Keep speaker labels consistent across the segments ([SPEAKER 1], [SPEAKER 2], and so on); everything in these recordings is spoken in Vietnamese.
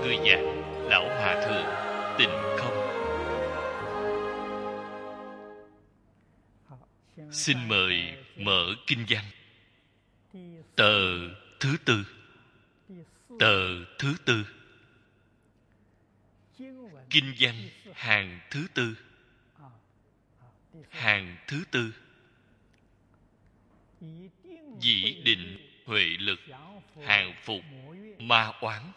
[SPEAKER 1] Người giảng Lão Hòa Thượng Tịnh Không. Xin mời mở kinh văn. Tờ thứ tư. Tờ thứ tư. Kinh văn hàng thứ tư. Hàng thứ tư. Dĩ định huệ lực hàng phục ma oán.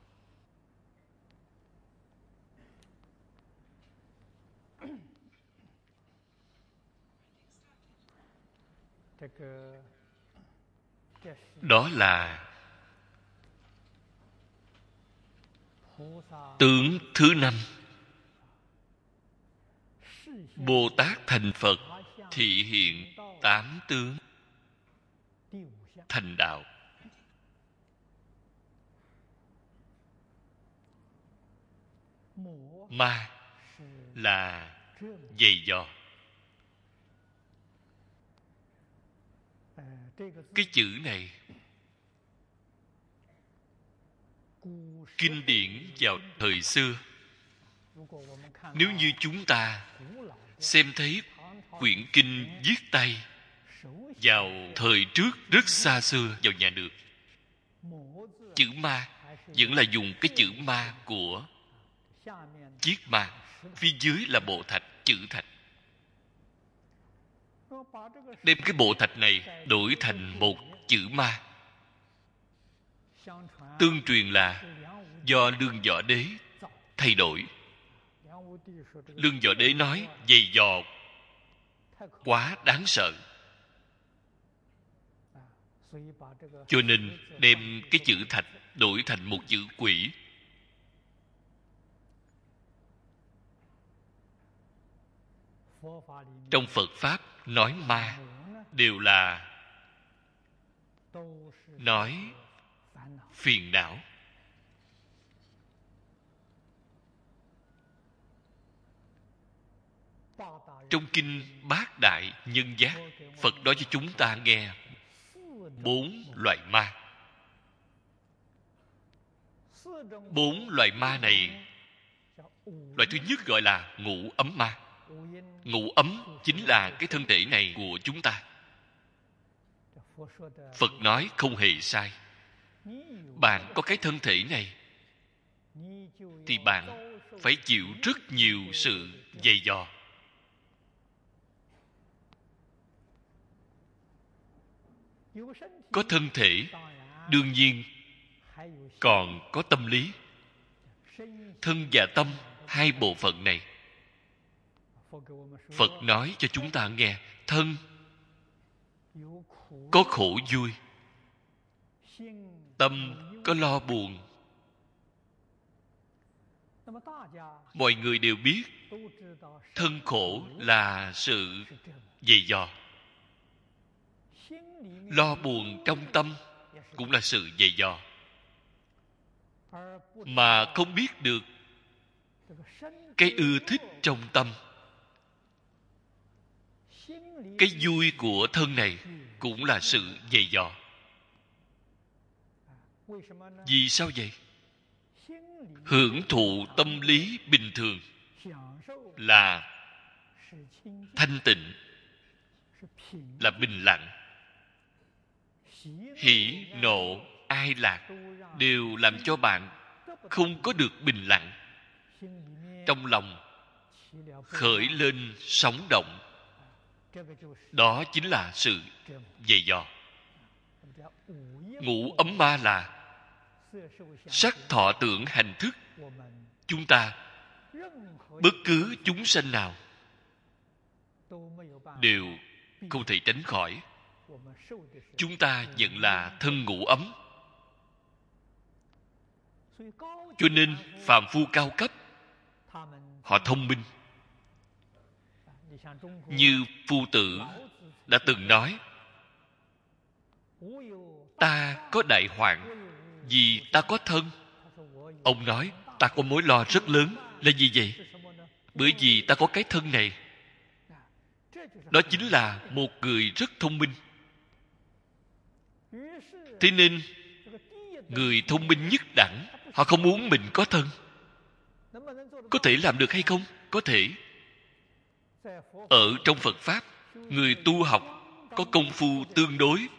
[SPEAKER 1] Đó là tướng thứ năm. Bồ Tát thành Phật thị hiện 8 tướng thành đạo. Ma là dày dò. Cái chữ này kinh điển vào thời xưa, nếu như chúng ta xem thấy quyển kinh viết tay vào thời trước rất xa xưa vào nhà Đường, chữ ma vẫn là dùng cái chữ ma của chiết ma, phía dưới là bộ thạch, chữ thạch. Đem cái bộ thạch này đổi thành một chữ ma. Tương truyền là do Lương Võ Đế thay đổi. Lương Võ Đế nói dày dò quá đáng sợ, cho nên đem cái chữ thạch đổi thành một chữ quỷ. Trong Phật Pháp nói ma đều là nói phiền não. Trong kinh Bát Đại Nhân Giác, Phật nói cho chúng ta nghe 4 loại ma. 4 loại ma này, loại thứ nhất gọi là ngũ ấm ma. Ngũ ấm chính là cái thân thể này của chúng ta. Phật nói không hề sai. Bạn có cái thân thể này thì bạn phải chịu rất nhiều sự dày dò. Có thân thể, đương nhiên còn có tâm lý. Thân và tâm, hai bộ phận này, Phật nói cho chúng ta nghe, thân có khổ vui, tâm có lo buồn. Mọi người đều biết thân khổ là sự dày dò, lo buồn trong tâm cũng là sự dày dò. Mà không biết được cái ưa thích trong tâm, cái vui của thân này cũng là sự dày dò. Vì sao vậy? Hưởng thụ tâm lý bình thường là thanh tịnh, là bình lặng. Hỉ, nộ, ai lạc đều làm cho bạn không có được bình lặng. Trong lòng khởi lên sóng động. Đó chính là sự dày dò. Ngũ ấm ma là sắc thọ tưởng hành thức. Chúng ta, bất cứ chúng sanh nào đều không thể tránh khỏi. Chúng ta nhận là thân ngũ ấm. Cho nên phàm phu cao cấp, họ thông minh. Như Phu Tử đã từng nói, ta có đại hoạn vì ta có thân. Ông nói, ta có mối lo rất lớn. Là gì vậy? Bởi vì ta có cái thân này. Đó chính là một người rất thông minh. Thế nên người thông minh nhất đẳng Họ không muốn mình có thân. Có thể làm được hay không? Có thể. Ở trong Phật Pháp, người tu học có công phu tương đối.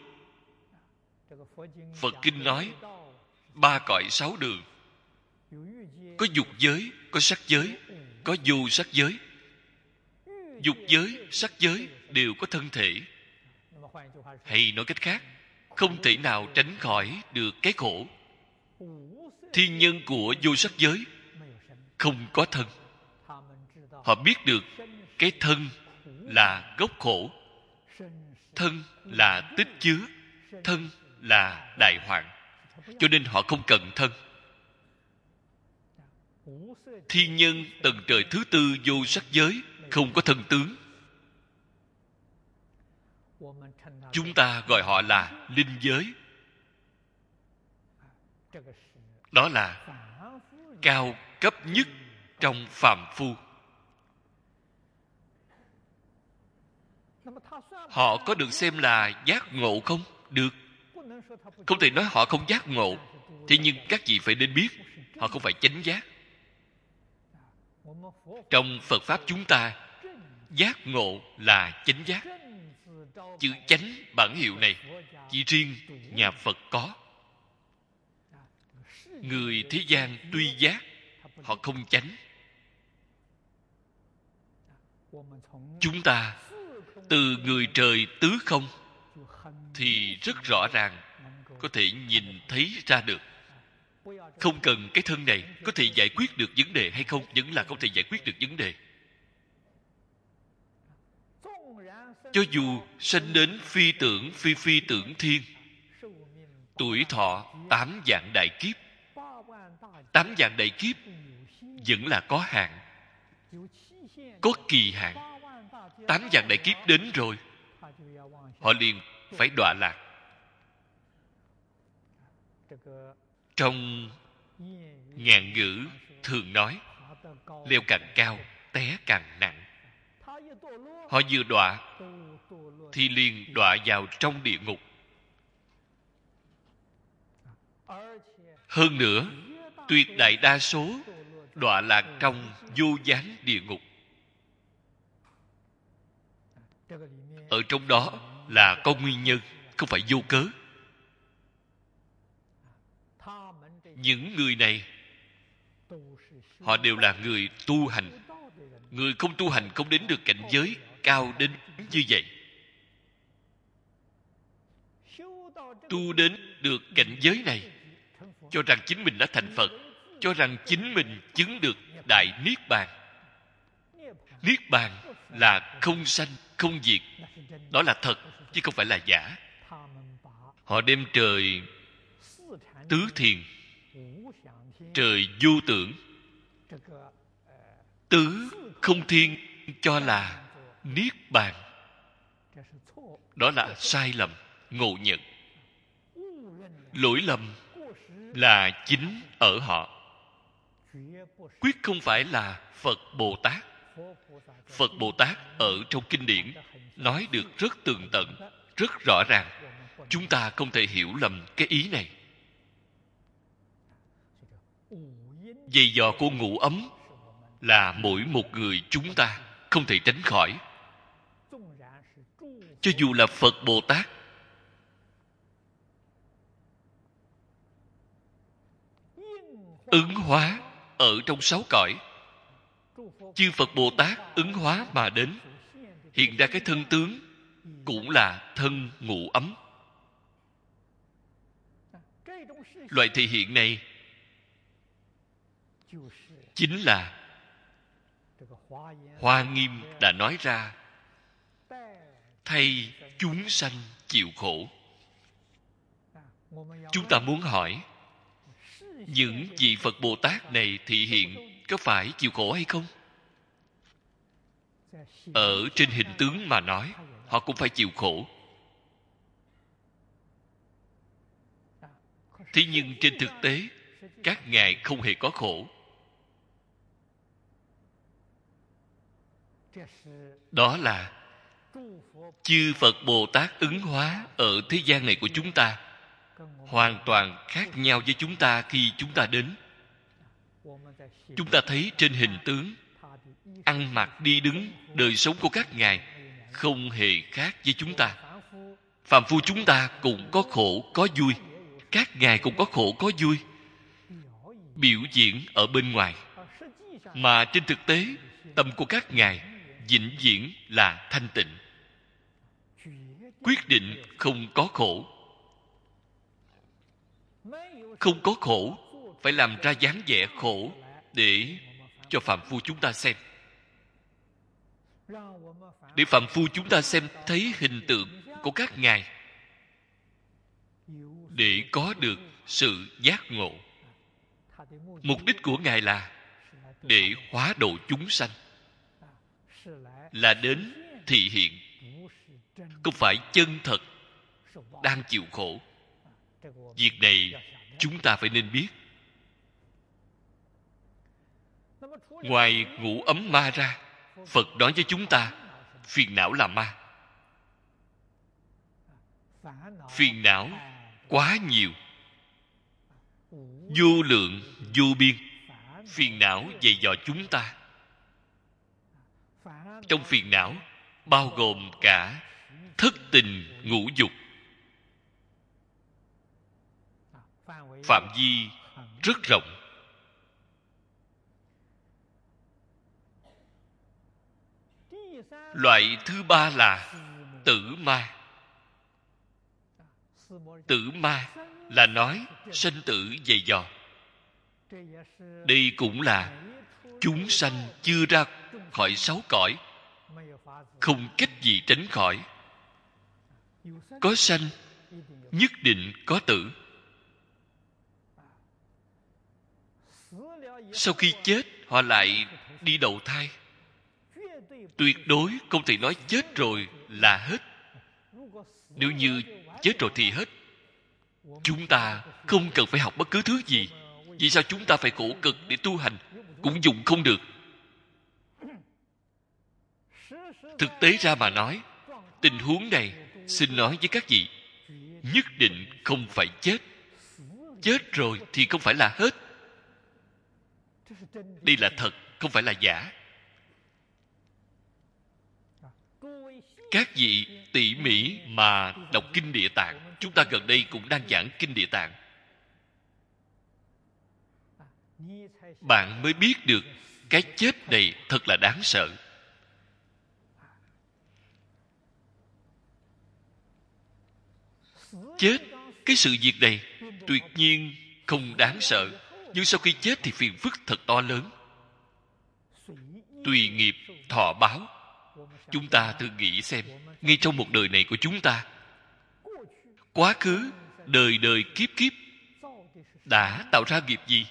[SPEAKER 1] Phật Kinh nói 3 cõi 6 đường. Có dục giới, có sắc giới, có vô sắc giới. Dục giới, sắc giới đều có thân thể. Hay nói cách khác, không thể nào tránh khỏi được cái khổ. Thiên nhân của vô sắc giới không có thân. Họ biết được cái thân là gốc khổ, thân là tích chứa, thân là đại hoạn, cho nên họ không cần thân. Thiên nhân tầng trời thứ tư vô sắc giới không có thân tướng. Chúng ta gọi họ là linh giới. Đó là cao cấp nhất trong phàm phu. Họ có được xem là giác ngộ không? Được. Không thể nói họ không giác ngộ. Thế nhưng các vị phải nên biết, họ không phải chánh giác. Trong Phật Pháp chúng ta, giác ngộ là chánh giác. Chữ chánh bản hiệu này chỉ riêng nhà Phật có. Người thế gian tuy giác, họ không chánh. Chúng ta từ người trời tứ không thì rất rõ ràng có thể nhìn thấy ra được. Không cần cái thân này có thể giải quyết được vấn đề hay không, vẫn là không thể giải quyết được vấn đề. Cho dù sanh đến phi tưởng phi tưởng thiên, tuổi thọ 8 vạn đại kiếp, 8 vạn đại kiếp vẫn là có hạn, có kỳ hạn. 8 vạn đại kiếp đến rồi, họ liền phải đọa lạc. Trong ngạn ngữ thường nói, leo càng cao, té càng nặng. Họ vừa đọa thì liền đọa vào trong địa ngục. Hơn nữa, tuyệt đại đa số đọa lạc trong vô gián địa ngục. Ở trong đó là có nguyên nhân, không phải vô cớ. Những người này, họ đều là người tu hành. Người không tu hành không đến được cảnh giới cao đến như vậy. Tu đến được cảnh giới này, cho rằng chính mình đã thành Phật, cho rằng chính mình chứng được đại Niết Bàn. Niết Bàn là không sanh, không diệt. Đó là thật, chứ không phải là giả. Họ đem trời tứ thiền, trời vô tưởng, tứ không thiên cho là Niết Bàn. Đó là sai lầm, ngộ nhận. Lỗi lầm là chính ở họ, quyết không phải là Phật Bồ Tát. Phật Bồ Tát ở trong kinh điển nói được rất tường tận, rất rõ ràng. Chúng ta không thể hiểu lầm cái ý này. Dày dò của ngũ ấm là mỗi một người chúng ta không thể tránh khỏi. Cho dù là Phật Bồ Tát, ứng hóa ở trong 6 cõi, chư Phật Bồ Tát ứng hóa mà đến, hiện ra cái thân tướng cũng là thân ngũ ấm. Loại thị hiện này chính là Hoa Nghiêm đã nói ra, thay chúng sanh chịu khổ. Chúng ta muốn hỏi, những vị Phật Bồ Tát này thị hiện có phải chịu khổ hay không? Ở trên hình tướng mà nói, họ cũng phải chịu khổ. Thế nhưng trên thực tế, các ngài không hề có khổ. Đó là chư Phật Bồ Tát ứng hóa ở thế gian này của chúng ta hoàn toàn khác nhau với chúng ta khi chúng ta đến. Chúng ta thấy trên hình tướng, ăn mặc đi đứng, đời sống của các ngài không hề khác với chúng ta. Phàm phu chúng ta cũng có khổ có vui, các ngài cũng có khổ có vui, biểu diễn ở bên ngoài, mà trên thực tế tâm của các ngài vĩnh viễn là thanh tịnh, quyết định không có khổ. Không có khổ, phải làm ra dáng vẻ khổ để cho phàm phu chúng ta xem, để phàm phu chúng ta xem thấy hình tượng của các ngài, để có được sự giác ngộ. Mục đích của ngài là để hóa độ chúng sanh, là đến thị hiện, không phải chân thật đang chịu khổ. Việc này chúng ta phải nên biết. Ngoài ngũ ấm ma ra, Phật nói với chúng ta phiền não là ma. Phiền não quá nhiều, vô lượng vô biên. Phiền não dày dò chúng ta. Trong phiền não bao gồm cả thất tình ngũ dục, phạm vi rất rộng. Loại thứ ba là tử ma. Tử ma là nói sanh tử dày dò. Đây cũng là chúng sanh chưa ra khỏi sáu cõi, không cách gì tránh khỏi. Có sanh nhất định có tử. Sau khi chết họ lại đi đầu thai. Tuyệt đối không thể nói chết rồi là hết. Nếu như chết rồi thì hết, chúng ta không cần phải học bất cứ thứ gì. Vì sao chúng ta phải khổ cực để tu hành? Cũng dùng không được. Thực tế ra mà nói, tình huống này xin nói với các vị, nhất định không phải chết. Chết rồi thì không phải là hết. Đây là thật, không phải là giả. Các vị tỉ mỉ mà đọc Kinh Địa Tạng. Chúng ta gần đây cũng đang giảng Kinh Địa Tạng. Bạn mới biết được cái chết này thật là đáng sợ. Chết, cái sự việc này tuyệt nhiên không đáng sợ, nhưng sau khi chết thì phiền phức thật to lớn. Tùy nghiệp thọ báo. Chúng ta thử nghĩ xem, ngay trong một đời này của chúng ta, quá khứ đời đời kiếp kiếp đã tạo ra nghiệp gì?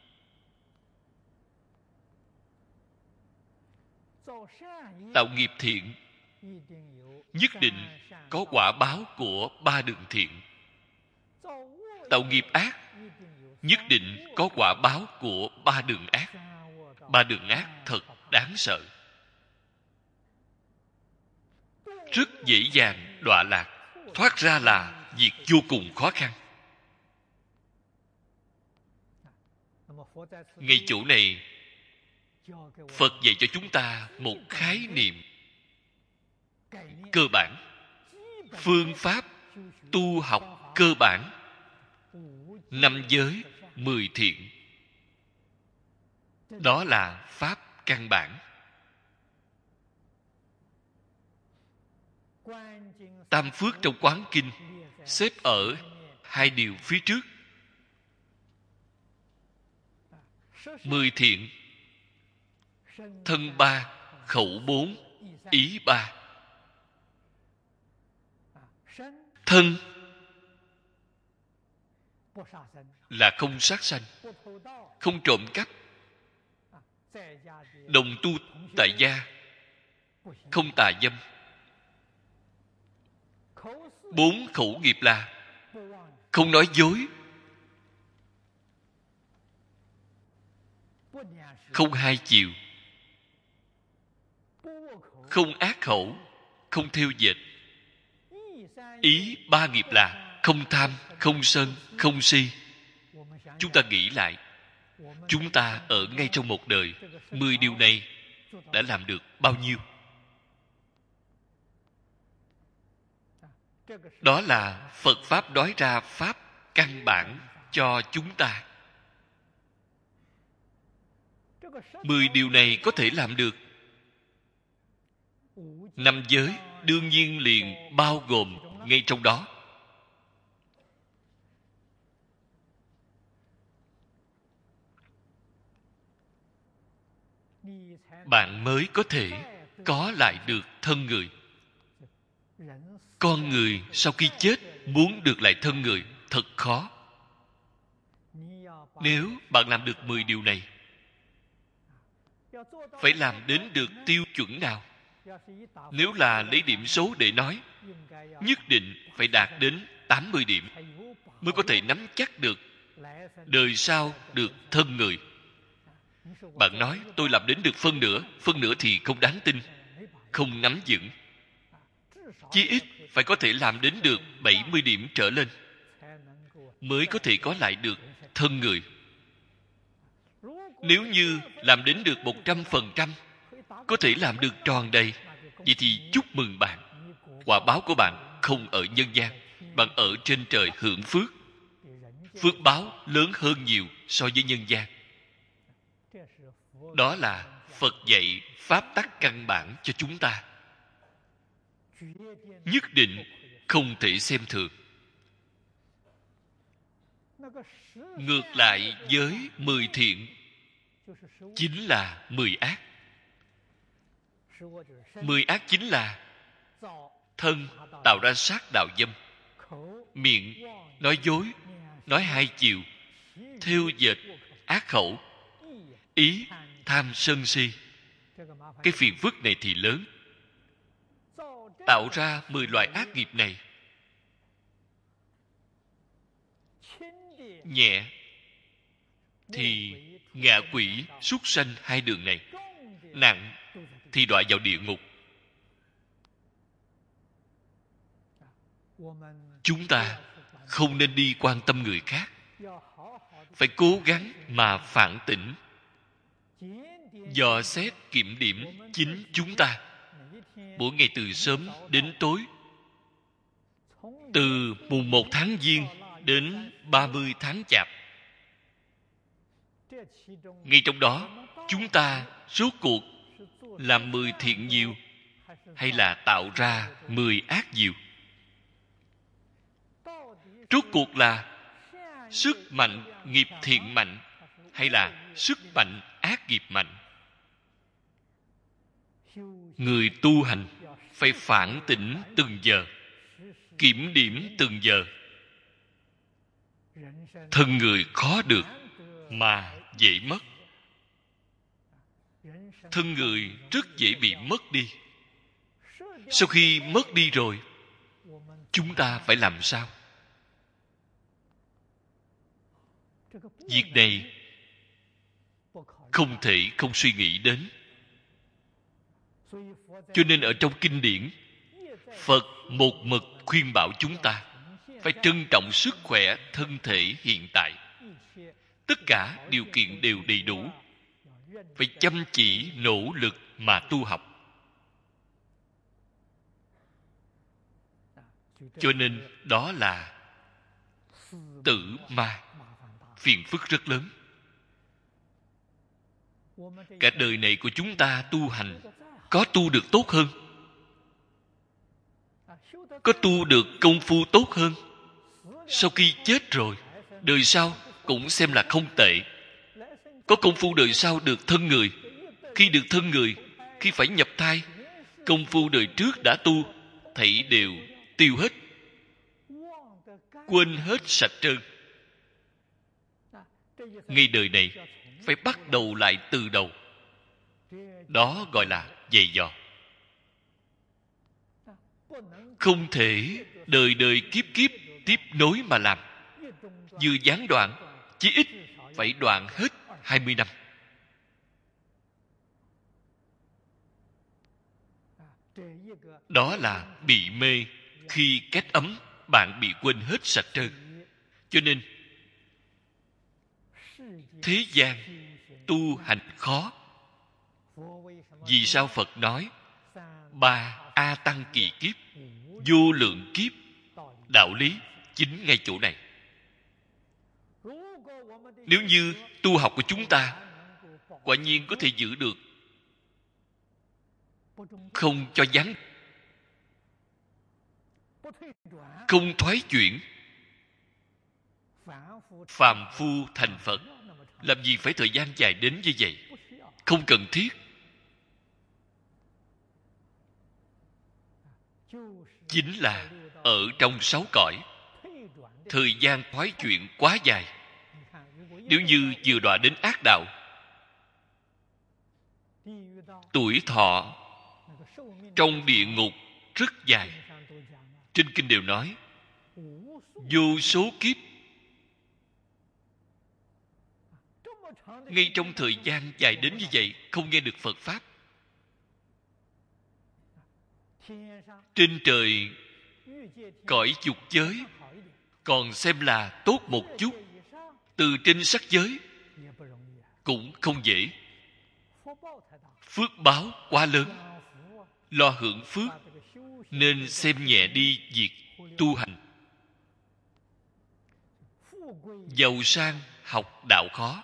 [SPEAKER 1] Tạo nghiệp thiện nhất định có quả báo của ba đường thiện. Tạo nghiệp ác nhất định có quả báo của ba đường ác. Ba đường ác thật đáng sợ, rất dễ dàng đọa lạc. Thoát ra là việc vô cùng khó khăn. Ngay chỗ này, Phật dạy cho chúng ta một khái niệm cơ bản, phương pháp tu học cơ bản: 5 giới 10 thiện. Đó là pháp căn bản. Tam phước trong Quán Kinh xếp ở 2 điều phía trước. 10 thiện: thân 3, khẩu 4, ý 3. Thân là không sát sanh, không trộm cắp, đồng tu tại gia, không tà dâm. 4 khẩu nghiệp là không nói dối, không hai chiều, không ác khẩu, không thêu dệt. Ý 3 nghiệp là không tham, không sân, không si. Chúng ta nghĩ lại, chúng ta ở ngay trong một đời, 10 điều này đã làm được bao nhiêu? Đó là Phật Pháp nói ra Pháp căn bản cho chúng ta. 10 điều này có thể làm được. 5 giới đương nhiên liền bao gồm ngay trong đó. Bạn mới có thể có lại được thân người. Con người sau khi chết muốn được lại thân người thật khó. Nếu bạn làm được 10 điều này, phải làm đến được tiêu chuẩn nào? Nếu là lấy điểm số để nói, nhất định phải đạt đến 80 điểm mới có thể nắm chắc được đời sau được thân người. Bạn nói tôi làm đến được phân nửa thì không đáng tin, không nắm vững. Chí ít phải có thể làm đến được 70 điểm trở lên mới có thể có lại được thân người. Nếu như làm đến được 100%, có thể làm được tròn đầy, vậy thì chúc mừng bạn. Quả báo của bạn không ở nhân gian, bạn ở trên trời hưởng phước. Phước báo lớn hơn nhiều so với nhân gian. Đó là Phật dạy pháp tắc căn bản cho chúng ta. Nhất định không thể xem thường. Ngược lại với 10 thiện chính là 10 ác. 10 ác chính là thân tạo ra sát đạo dâm, miệng nói dối, nói hai chiều, thêu dệt ác khẩu, ý tham sân si. Cái phiền phức này thì lớn. Tạo ra 10 loại ác nghiệp này, nhẹ thì ngạ quỷ súc sanh hai đường này, nặng thì đọa vào địa ngục. Chúng ta không nên đi quan tâm người khác, phải cố gắng mà phản tỉnh, dò xét kiểm điểm chính chúng ta. Mỗi ngày từ sớm đến tối, từ mùng 1 tháng Giêng đến 30 tháng Chạp, ngay trong đó chúng ta rốt cuộc làm 10 thiện nhiều hay là tạo ra 10 ác nhiều? Rốt cuộc là sức mạnh nghiệp thiện mạnh hay là sức mạnh ác nghiệp mạnh? Người tu hành phải phản tỉnh từng giờ, kiểm điểm từng giờ. Thân người khó được mà dễ mất. Thân người rất dễ bị mất đi. Sau khi mất đi rồi, chúng ta phải làm sao? Việc này không thể không suy nghĩ đến. Cho nên ở trong kinh điển, Phật một mực khuyên bảo chúng ta phải trân trọng sức khỏe thân thể hiện tại. Tất cả điều kiện đều đầy đủ, phải chăm chỉ nỗ lực mà tu học. Cho nên đó là tử ma, phiền phức rất lớn. Cả đời này của chúng ta tu hành, có tu được tốt hơn, có tu được công phu tốt hơn, sau khi chết rồi, đời sau cũng xem là không tệ. Có công phu đời sau được thân người. Khi được thân người, khi phải nhập thai, công phu đời trước đã tu thảy đều tiêu hết, quên hết sạch trơn. Ngay đời này phải bắt đầu lại từ đầu. Đó gọi là dày dò. Không thể đời đời kiếp kiếp tiếp nối mà làm. Vừa gián đoạn, chí ít phải đoạn hết 20 năm. Đó là bị mê. Khi kết ấm, bạn bị quên hết sạch trơn. Cho nên thế gian tu hành khó. Vì sao Phật nói 3 A Tăng kỳ kiếp, vô lượng kiếp? Đạo lý chính ngay chỗ này. Nếu như tu học của chúng ta quả nhiên có thể giữ được, không cho vắng, không thoái chuyển, phàm phu thành Phật, làm gì phải thời gian dài đến như vậy? Không cần thiết. Chính là ở trong 6 cõi, thời gian thoái chuyển quá dài. Nếu như vừa đọa đến ác đạo, tuổi thọ trong địa ngục rất dài. Trên kinh đều nói vô số kiếp. Ngay trong thời gian dài đến như vậy, không nghe được Phật Pháp. Trên trời cõi dục giới còn xem là tốt một chút, từ trên sắc giới cũng không dễ. Phước báo quá lớn, lo hưởng phước, nên xem nhẹ đi việc tu hành. Giàu sang học đạo khó,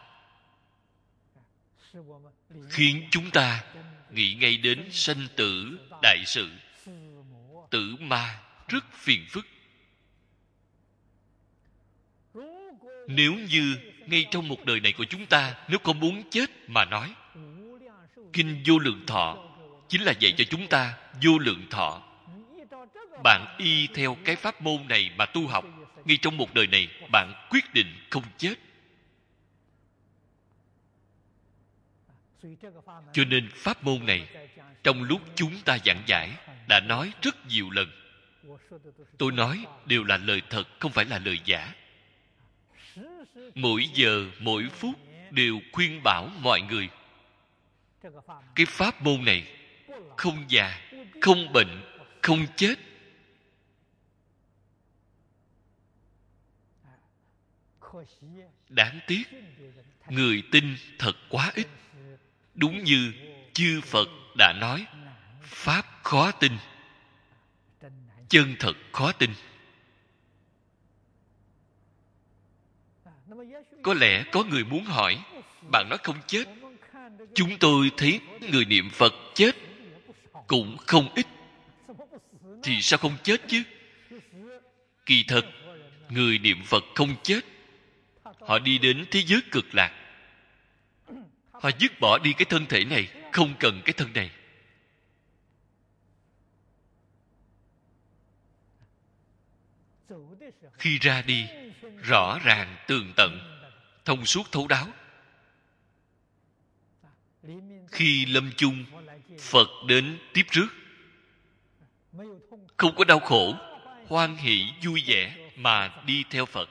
[SPEAKER 1] khiến chúng ta nghĩ ngay đến sanh tử đại sự. Tử ma rất phiền phức. Nếu như ngay trong một đời này của chúng ta, nếu có muốn chết mà nói, kinh Vô Lượng Thọ chính là dạy cho chúng ta vô lượng thọ. Bạn y theo cái pháp môn này mà tu học, ngay trong một đời này bạn quyết định không chết. Cho nên pháp môn này trong lúc chúng ta giảng giải đã nói rất nhiều lần. Tôi nói đều là lời thật, không phải là lời giả. Mỗi giờ mỗi phút đều khuyên bảo mọi người. Cái pháp môn này không già, không bệnh, không chết. Đáng tiếc người tin thật quá ít. Đúng như chư Phật đã nói, pháp khó tin, chân thật khó tin. Có lẽ có người muốn hỏi, bạn nói không chết, chúng tôi thấy người niệm Phật chết cũng không ít, thì sao không chết chứ? Kỳ thật người niệm Phật không chết, họ đi đến thế giới cực lạc. Họ dứt bỏ đi cái thân thể này, không cần cái thân này. Khi ra đi, rõ ràng tường tận, thông suốt thấu đáo. Khi lâm chung, Phật đến tiếp rước, không có đau khổ, hoan hỷ vui vẻ mà đi theo Phật.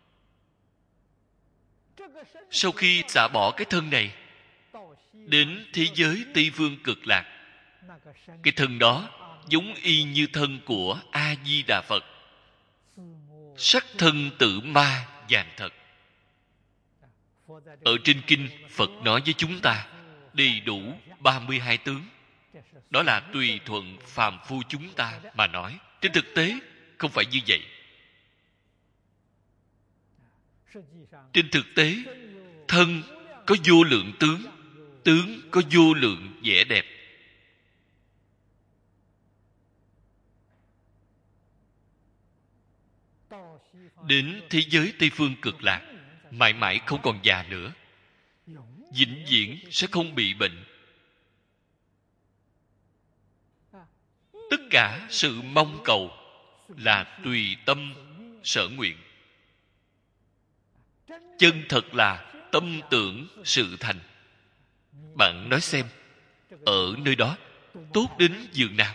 [SPEAKER 1] Sau khi xả bỏ cái thân này, đến thế giới Tây Phương cực lạc, cái thân đó giống y như thân của A Di Đà Phật. Sắc thân tử ma vàng thật. Ở trên kinh Phật nói với chúng ta đầy đủ 32 tướng. Đó là tùy thuận phàm phu chúng ta mà nói. Trên thực tế không phải như vậy. Trên thực tế, thân có vô lượng tướng, tướng có vô lượng vẻ đẹp. Đến thế giới Tây Phương cực lạc, mãi mãi không còn già nữa, vĩnh viễn sẽ không bị bệnh. Tất cả sự mong cầu là tùy tâm sở nguyện. Chân thật là tâm tưởng sự thành. Bạn nói xem, ở nơi đó tốt đến giường nào?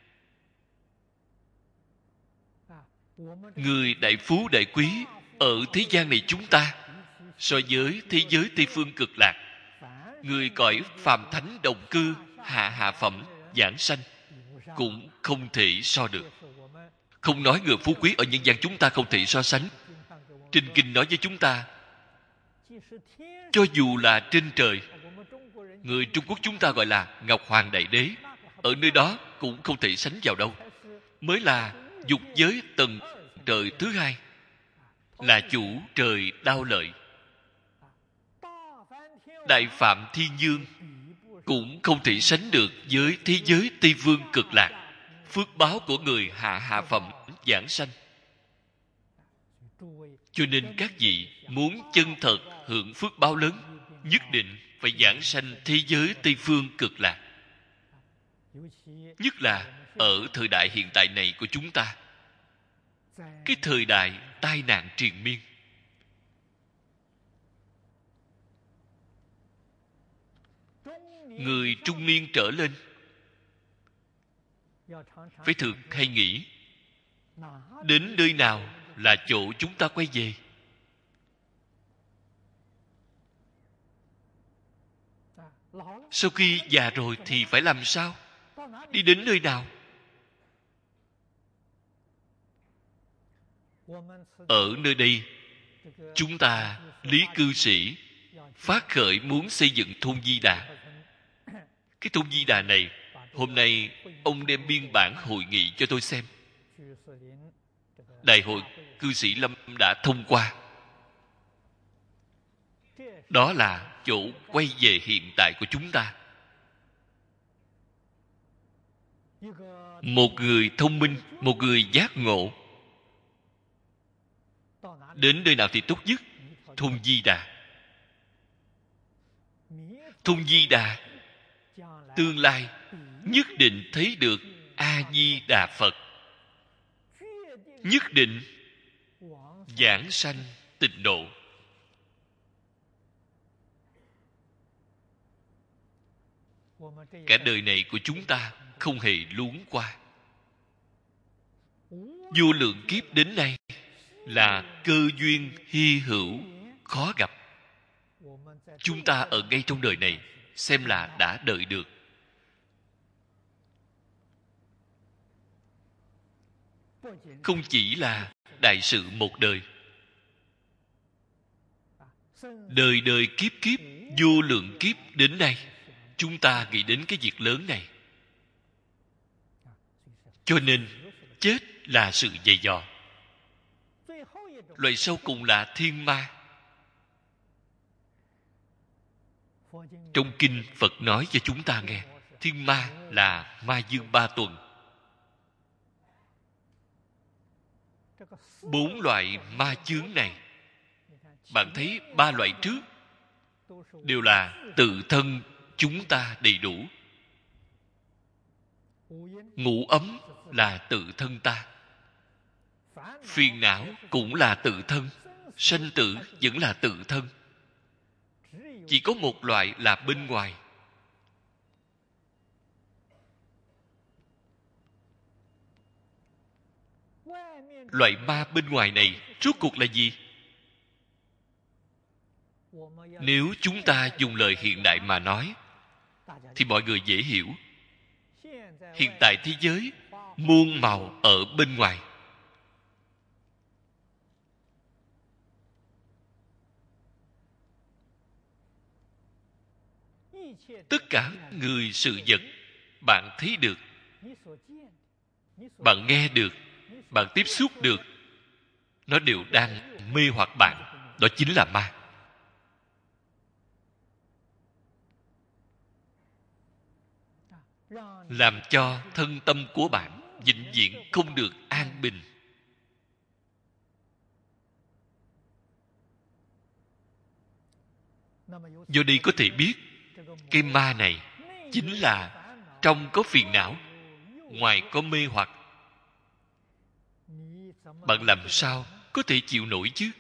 [SPEAKER 1] Người đại phú đại quý ở thế gian này chúng ta, so với thế giới Tây Phương cực lạc, người cõi phàm thánh đồng cư hạ phẩm giảng sanh cũng không thể so được. Không nói người phú quý ở nhân gian chúng ta không thể so sánh. Trên kinh nói với chúng ta, Cho dù là trên trời, người Trung Quốc chúng ta gọi là Ngọc Hoàng Đại Đế, ở nơi đó cũng không thể sánh vào đâu. Mới là dục giới tầng trời thứ hai, là chủ trời Đao Lợi. Đại Phạm Thiên Dương cũng không thể sánh được với thế giới Tây Phương Cực Lạc, phước báo của người hạ phẩm giảng sanh. Cho nên các vị muốn chân thật hưởng phước báo lớn, nhất định phải giảng sanh thế giới Tây Phương Cực Lạc. Nhất là ở thời đại hiện tại này của chúng ta, cái thời đại tai nạn triền miên. Người trung niên trở lên phải thường hay nghĩ, đến nơi nào là chỗ chúng ta quay về. Sau khi già rồi thì phải làm sao? Đi đến nơi nào? Ở nơi đây, chúng ta Lý cư sĩ phát khởi muốn xây dựng thôn Di Đà. Cái thôn Di Đà này, hôm nay ông đem biên bản hội nghị cho tôi xem. Đại hội cư sĩ Lâm đã thông qua. Đó là chỗ quay về hiện tại của chúng ta. Một người thông minh, một người giác ngộ, đến nơi nào thì tốt nhất? Thôn Di Đà. Thôn Di Đà tương lai nhất định thấy được A Di Đà Phật, nhất định giảng sanh tịnh độ. Cả đời này của chúng ta không hề luống qua. Vô lượng kiếp đến nay là cơ duyên hy hữu, khó gặp. Chúng ta ở ngay trong đời này xem là đã đợi được. Không chỉ là đại sự một đời, đời đời kiếp kiếp, vô lượng kiếp đến nay, chúng ta nghĩ đến cái việc lớn này. Cho nên chết là sự dày dò. Loại sau cùng là thiên ma. Trong kinh Phật nói cho chúng ta nghe, thiên ma là ma dương ba tuần. 4 loại ma chướng này, bạn thấy 3 loại trước đều là tự thân chúng ta đầy đủ. Ngũ ấm là tự thân ta, phiền não cũng là tự thân, sanh tử vẫn là tự thân. Chỉ có một loại là bên ngoài. Loại ma bên ngoài này rốt cuộc là gì? Nếu chúng ta dùng lời hiện đại mà nói thì mọi người dễ hiểu. Hiện tại thế giới muôn màu ở bên ngoài. Tất cả người sự vật bạn thấy được, bạn nghe được, bạn tiếp xúc được, nó đều đang mê hoặc bạn. Đó chính là ma. Làm cho thân tâm của bạn vĩnh viễn không được an bình. Do đây có thể biết, cái ma này chính là trong có phiền não, ngoài có mê hoặc. Bạn làm sao có thể chịu nổi chứ?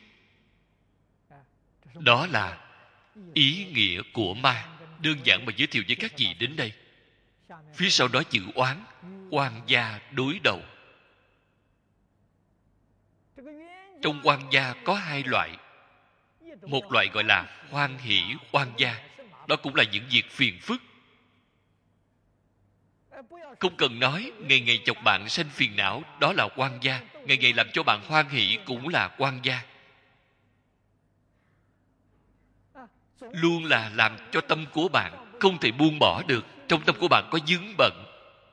[SPEAKER 1] Đó là ý nghĩa của ma. Đơn giản mà giới thiệu với các vị đến đây. Phía sau đó chữ oán, oan gia đối đầu. Trong oan gia có 2 loại. Một loại gọi là hoan hỷ oan gia. Đó cũng là những việc phiền phức. Không cần nói ngày ngày chọc bạn sanh phiền não, đó là oan gia. Ngày ngày làm cho bạn hoan hỷ cũng là oan gia. luôn là làm cho tâm của bạn không thể buông bỏ được. Trong tâm của bạn có vướng bận.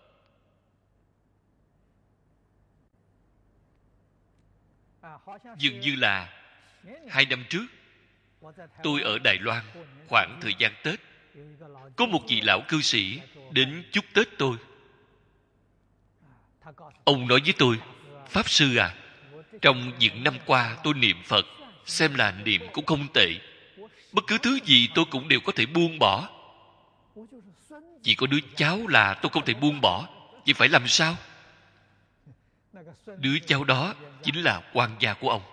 [SPEAKER 1] Dường như là 2 năm trước, tôi ở Đài Loan khoảng thời gian Tết, có một vị lão cư sĩ đến chúc Tết tôi. Ông nói với tôi: Pháp Sư à, trong những năm qua tôi niệm Phật, xem là niệm cũng không tệ. Bất cứ thứ gì tôi cũng đều có thể buông bỏ. Chỉ có đứa cháu là tôi không thể buông bỏ. Vậy phải làm sao? Đứa cháu đó chính là quan gia của ông.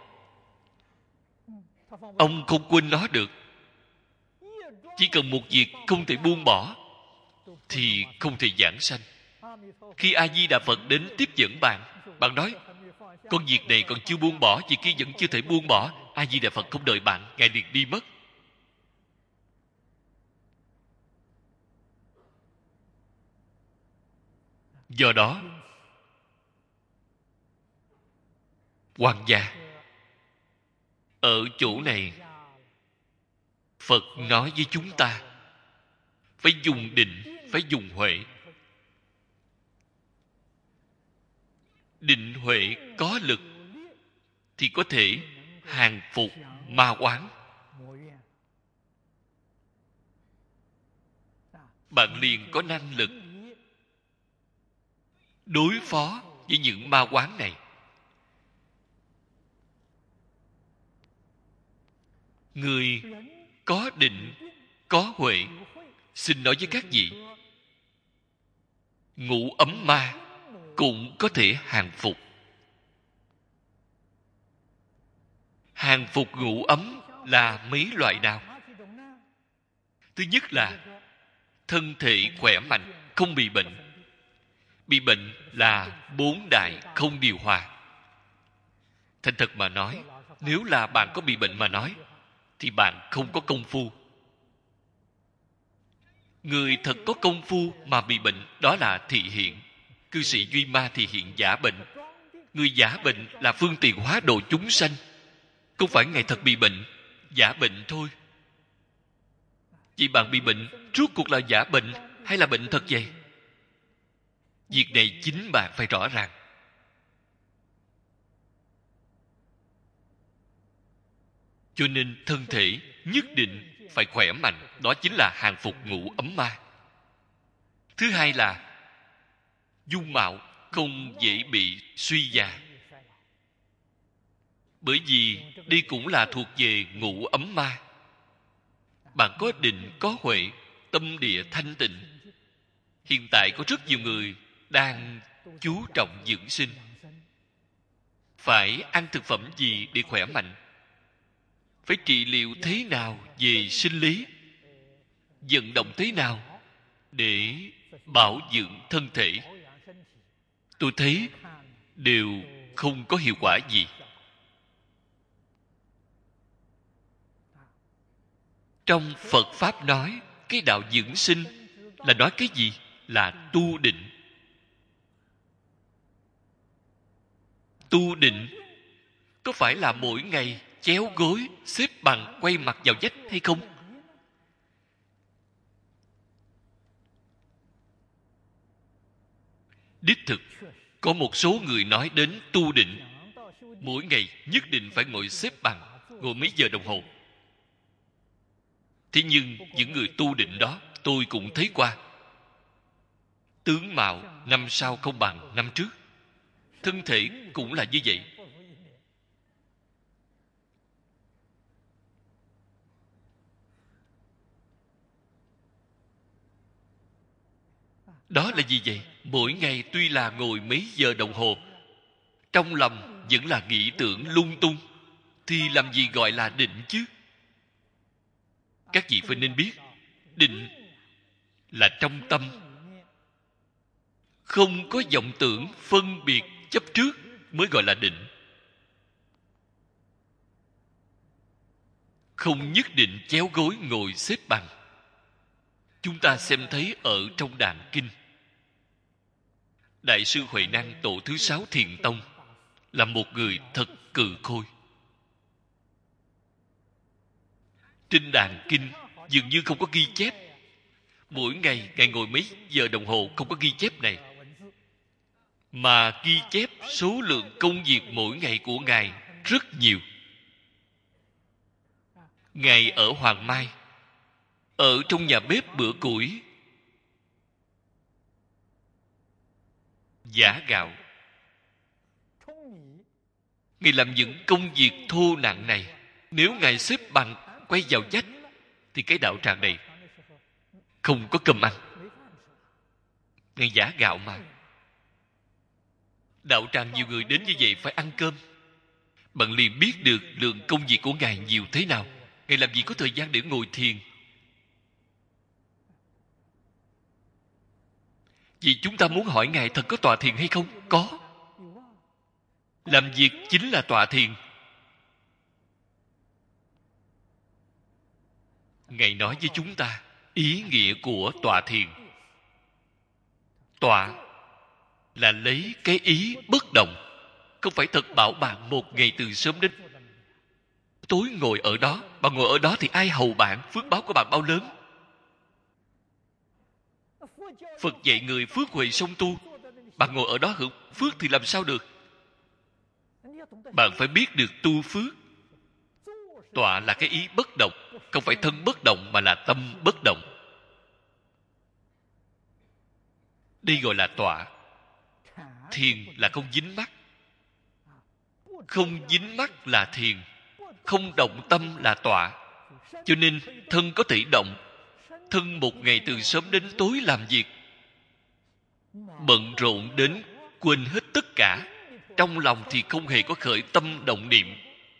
[SPEAKER 1] Ông không quên nó được. Chỉ cần một việc không thể buông bỏ thì không thể giảng sanh. Khi A Di Đà Phật đến tiếp dẫn bạn, bạn nói: con việc này còn chưa buông bỏ, việc kia vẫn chưa thể buông bỏ. A Di Đà Phật không đợi bạn, Ngài liền đi mất. Do đó, quan gia ở chỗ này, Phật nói với chúng ta phải dùng định, phải dùng huệ. Định huệ có lực thì có thể hàng phục ma oán. Bạn liền có năng lực đối phó với những ma oán này. Người có định, có huệ, xin nói với các vị, ngũ ấm ma cũng có thể hàng phục. Hàng phục ngũ ấm là mấy loại nào? Thứ nhất là thân thể khỏe mạnh, không bị bệnh. Bị bệnh là 4 đại không điều hòa. Thành thật mà nói, nếu là bạn có bị bệnh mà nói, thì bạn không có công phu. Người thật có công phu mà bị bệnh, đó là thị hiện. Cư sĩ Duy Ma thị hiện giả bệnh. Người giả bệnh là phương tiện hóa độ chúng sanh. Không phải Ngài thật bị bệnh, giả bệnh thôi. Vì bạn bị bệnh, rốt cuộc là giả bệnh hay là bệnh thật vậy? Việc này chính bạn phải rõ ràng. Cho nên thân thể nhất định phải khỏe mạnh. Đó chính là hàng phục ngũ ấm ma. Thứ hai là dung mạo không dễ bị suy già. Bởi vì đây cũng là thuộc về ngũ ấm ma. Bạn có định, có huệ, tâm địa thanh tịnh. Hiện tại có rất nhiều người đang chú trọng dưỡng sinh. Phải ăn thực phẩm gì để khỏe mạnh? Phải trị liệu thế nào về sinh lý? Vận động thế nào để bảo dưỡng thân thể? Tôi thấy đều không có hiệu quả gì. Trong Phật Pháp nói cái đạo dưỡng sinh là nói cái gì? Là tu định. Tu định có phải là mỗi ngày chéo gối, xếp bằng, quay mặt vào vách hay không? Đích thực, có một số người nói đến tu định, mỗi ngày nhất định phải ngồi xếp bằng, ngồi mấy giờ đồng hồ. Thế nhưng những người tu định đó tôi cũng thấy qua. Tướng mạo năm sau không bằng năm trước. Thân thể cũng là như vậy. Đó là gì vậy? Mỗi ngày tuy là ngồi mấy giờ đồng hồ, trong lòng vẫn là nghĩ tưởng lung tung, thì làm gì gọi là định chứ? Các vị phải nên biết, định là trong tâm, không có vọng tưởng phân biệt chấp trước mới gọi là định. Không nhất định chéo gối ngồi xếp bằng. Chúng ta xem thấy ở trong Đàn Kinh, Đại sư Huệ Năng tổ thứ 6 Thiền Tông là một người thật cừ khôi. Trên Đàn Kinh dường như không có ghi chép. Mỗi ngày Ngài ngồi mấy giờ đồng hồ không có ghi chép này, mà ghi chép số lượng công việc mỗi ngày của Ngài rất nhiều. Ngài ở Hoàng Mai, ở trong nhà bếp bữa củi, giã gạo. Ngài làm những công việc thô nặng này. Nếu Ngài xếp bằng quay vào vách, thì cái đạo tràng này không có cơm ăn. Ngài giã gạo mà. Đạo tràng nhiều người đến như vậy phải ăn cơm. Bạn liền biết được lượng công việc của Ngài nhiều thế nào. Ngài làm gì có thời gian để ngồi thiền. Vì chúng ta muốn hỏi Ngài thật có tọa thiền hay không? Có. Làm việc chính là tọa thiền. Ngài nói với chúng ta ý nghĩa của tọa thiền. Tọa là lấy cái ý bất động. Không phải thật bảo bạn một ngày từ sớm đến tối ngồi ở đó. Bạn ngồi ở đó thì ai hầu bạn? Phước báo của bạn bao lớn? Phật dạy người phước huệ song tu. Bạn ngồi ở đó hưởng phước thì làm sao được? Bạn phải biết được tu phước. Tọa là cái ý bất động. Không phải thân bất động mà là tâm bất động. Đây gọi là tọa. Thiền là không dính mắc. Không dính mắc là thiền. Không động tâm là tọa. Cho nên thân có thể động. Thân một ngày từ sớm đến tối làm việc, bận rộn đến quên hết tất cả. Trong lòng thì không hề có khởi tâm động niệm.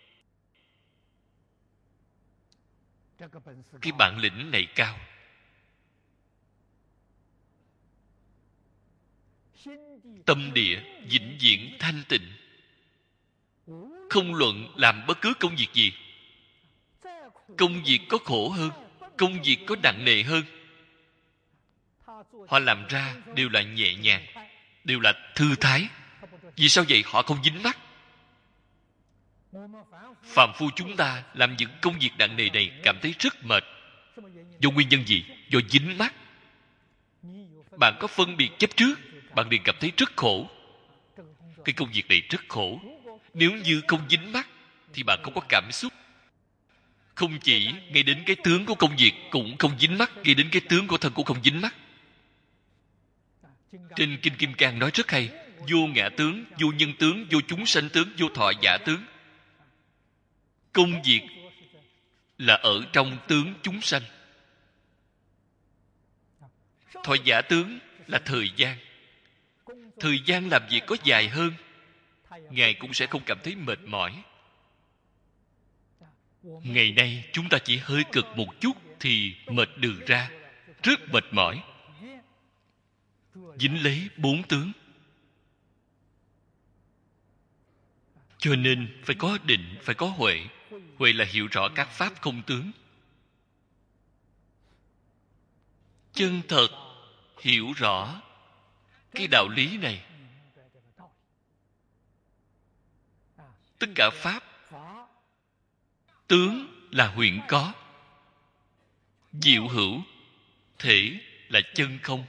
[SPEAKER 1] Cái bản lĩnh này cao. Tâm địa vĩnh viễn thanh tịnh. Không luận làm bất cứ công việc gì. Công việc có khổ hơn, công việc có nặng nề hơn, họ làm ra đều là nhẹ nhàng, đều là thư thái. Vì sao vậy? Họ không dính mắc. Phàm phu chúng ta làm những công việc nặng nề này cảm thấy rất mệt. Do nguyên nhân gì? Do dính mắc. Bạn có phân biệt chấp trước, bạn liền cảm thấy rất khổ. Cái công việc này rất khổ. Nếu như không dính mắc thì bạn không có cảm xúc. Không chỉ ngay đến cái tướng của công việc cũng không dính mắc, ngay đến cái tướng của thân cũng không dính mắc. Trên Kinh Kim Cang nói rất hay: vô ngã tướng, vô nhân tướng, vô chúng sanh tướng, vô thọ giả tướng. Công việc là ở trong tướng chúng sanh. Thọ giả tướng là thời gian. Thời gian làm việc có dài hơn, Ngài cũng sẽ không cảm thấy mệt mỏi. Ngày nay chúng ta chỉ hơi cực một chút thì mệt đừ ra, rất mệt mỏi. Dính lấy 4 tướng. Cho nên phải có định, phải có huệ. Huệ là hiểu rõ các pháp không tướng. Chân thật hiểu rõ cái đạo lý này. Tất cả pháp tướng là huyễn có, diệu hữu, thể là chân không.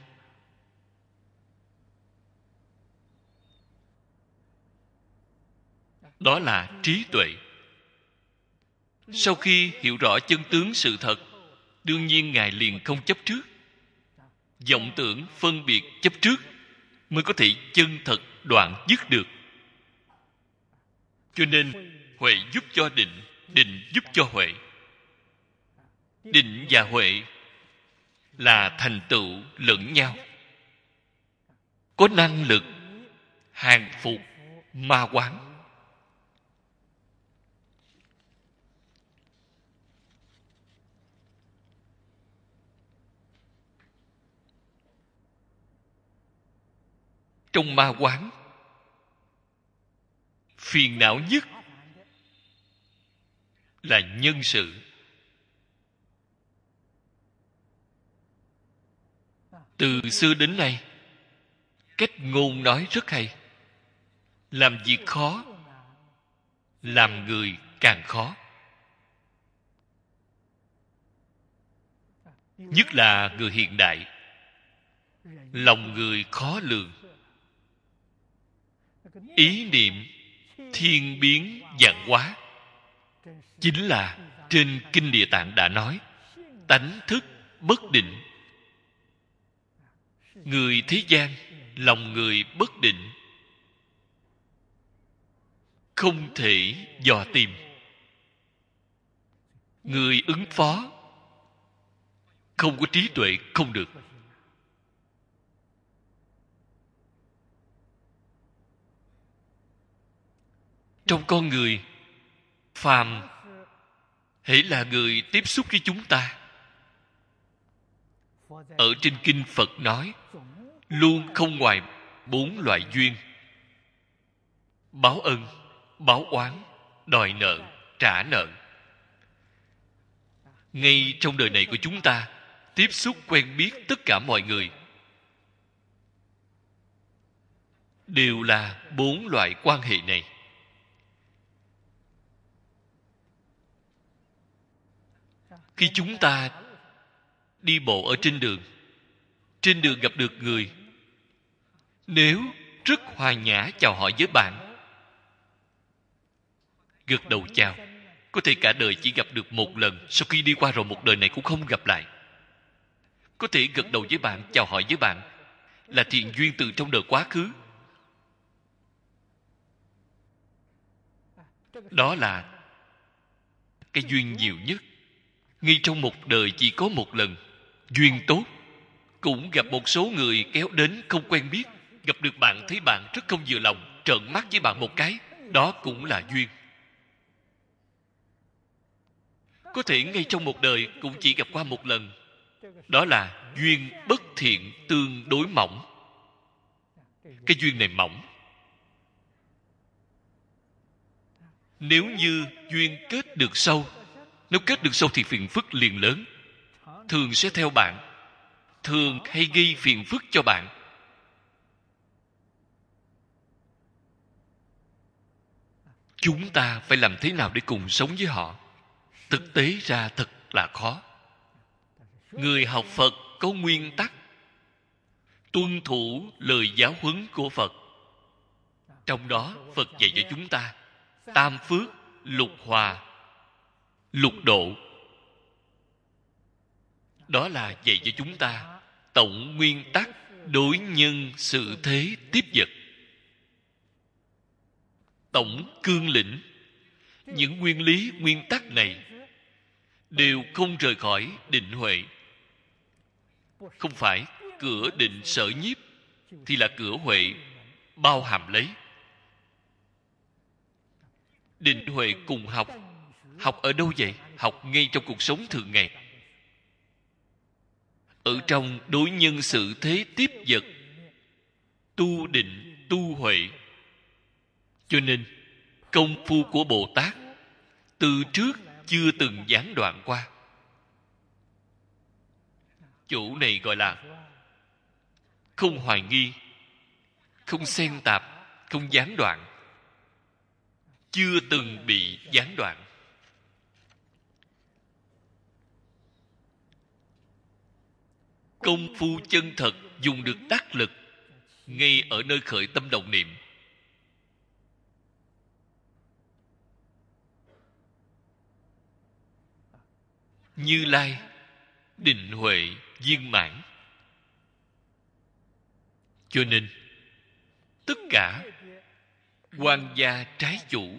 [SPEAKER 1] Đó là trí tuệ. Sau khi hiểu rõ chân tướng sự thật, đương nhiên Ngài liền không chấp trước. Vọng tưởng phân biệt chấp trước mới có thể chân thật đoạn dứt được. Cho nên huệ giúp cho định, định giúp cho huệ. Định và huệ là thành tựu lẫn nhau, có năng lực hàng phục ma quán. Trong ma quán, phiền não nhất là nhân sự. Từ xưa đến nay, cách ngôn nói rất hay: làm việc khó, làm người càng khó. nhất là người hiện đại. Lòng người khó lường, ý niệm thiên biến vạn hóa. Chính là trên Kinh Địa Tạng đã nói, tánh thức bất định. Người thế gian, lòng người bất định, không thể dò tìm. Người ứng phó không có trí tuệ không được. Trong con người phàm, hễ là người tiếp xúc với chúng ta, ở trên kinh Phật nói, luôn không ngoài 4 loại duyên: báo ân, báo oán, đòi nợ, trả nợ. Ngay trong đời này của chúng ta, tiếp xúc quen biết tất cả mọi người đều là 4 loại quan hệ này. Khi chúng ta đi bộ ở trên đường gặp được người, nếu rất hòa nhã chào hỏi với bạn, gật đầu chào, có thể cả đời chỉ gặp được một lần, sau khi đi qua rồi một đời này cũng không gặp lại. Có thể gật đầu với bạn, chào hỏi với bạn, là thiện duyên từ trong đời quá khứ. Đó là cái duyên nhiều nhất. Ngay trong một đời chỉ có một lần, duyên tốt. Cũng gặp một số người kéo đến không quen biết, gặp được bạn thấy bạn rất không vừa lòng, trợn mắt với bạn một cái, đó cũng là duyên. Có thể ngay trong một đời cũng chỉ gặp qua một lần, đó là duyên bất thiện tương đối mỏng. Cái duyên này mỏng. Nếu như duyên kết được sâu, nếu kết được sâu thì phiền phức liền lớn, thường sẽ theo bạn, thường hay gây phiền phức cho bạn. Chúng ta phải làm thế nào để cùng sống với họ? Thực tế ra thật là khó. Người học Phật có nguyên tắc, tuân thủ lời giáo huấn của Phật. Trong đó Phật dạy cho chúng ta tam phước, lục hòa, lục độ. Đó là dạy cho chúng ta tổng nguyên tắc đối nhân xử thế tiếp vật, tổng cương lĩnh. Những nguyên lý nguyên tắc này đều không rời khỏi định huệ. Không phải cửa định sở nhiếp, thì là cửa huệ bao hàm lấy. Định huệ cùng học. Học ở đâu vậy? Học ngay trong cuộc sống thường ngày, ở trong đối nhân xử thế tiếp vật, tu định tu huệ. Cho nên công phu của Bồ Tát từ trước chưa từng gián đoạn qua. Chỗ này gọi là không hoài nghi, không xen tạp, không gián đoạn, chưa từng bị gián đoạn. Công phu chân thật dùng được đắc lực ngay ở nơi khởi tâm động niệm. Như Lai định huệ viên mãn. Cho nên tất cả quan gia trái chủ,